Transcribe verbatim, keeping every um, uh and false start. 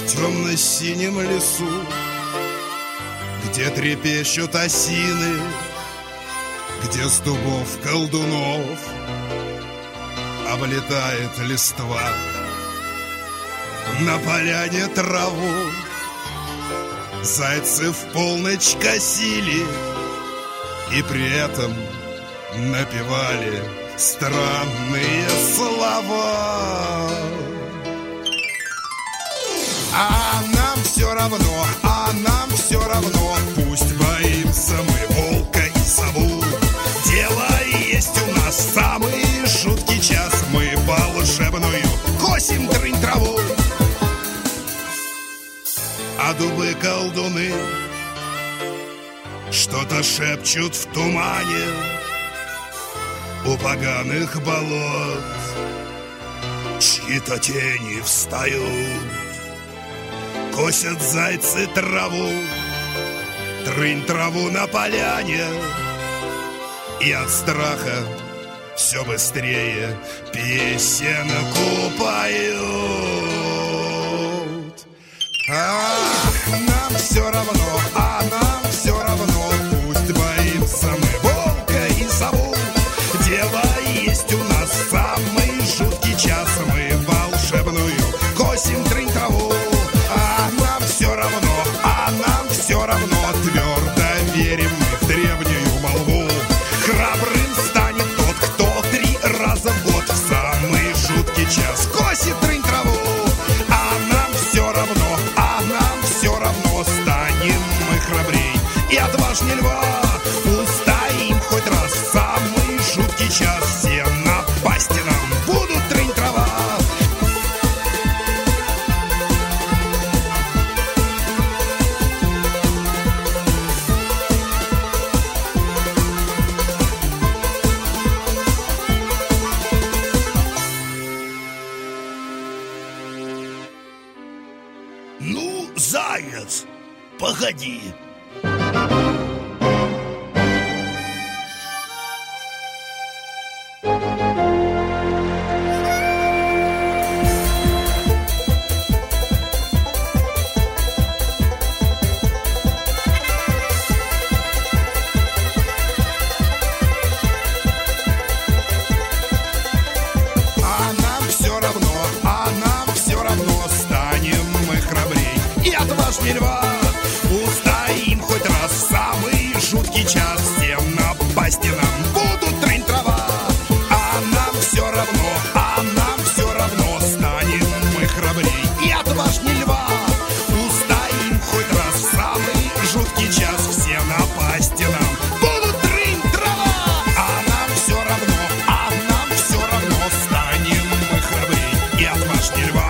в темно-синем лесу, где трепещут осины, где с дубов колдунов облетает листва. На поляне траву зайцы в полночь косили и при этом напевали странные слова. А нам все равно, а нам все равно, пусть боимся мы волка и сову. Дело есть у нас в самый жуткий час, мы волшебную косим трынь траву. А дубы-колдуны что-то шепчут в тумане у поганых болот, чьи-то тени встают. Косят зайцы траву, трынь траву на поляне, и от страха все быстрее песенку поют. Ах, нам все равно, а нам все равно, пусть боимся мы волка и сову. Дело есть у нас в самый жуткий час, мы волшебную косим трынь траву. А нам все равно, а нам все равно, твердо верим мы в древнюю молву. Храбрым станет тот, кто три раза в год в самый жуткий час косит трынь траву. А нам все равно, а нам все равно, станем мы храбрей и отважней льва. Устоим хоть раз в самый жуткий час, все напасти нам будут трынь трава. Ну, заяц, погоди. А нам все равно, а нам все равно, станем мы храбрей и отважней льва. Устоим хоть раз в самый жуткий час, всем напасти нам будут трынь трава. А нам все равно, а нам все равно, станем мы храбрей и отважней льва. Устоим хоть раз в самый жуткий час, все напасти нам будут трынь трава. А нам все равно, а нам все равно, станем мы храбрей и отважней льва.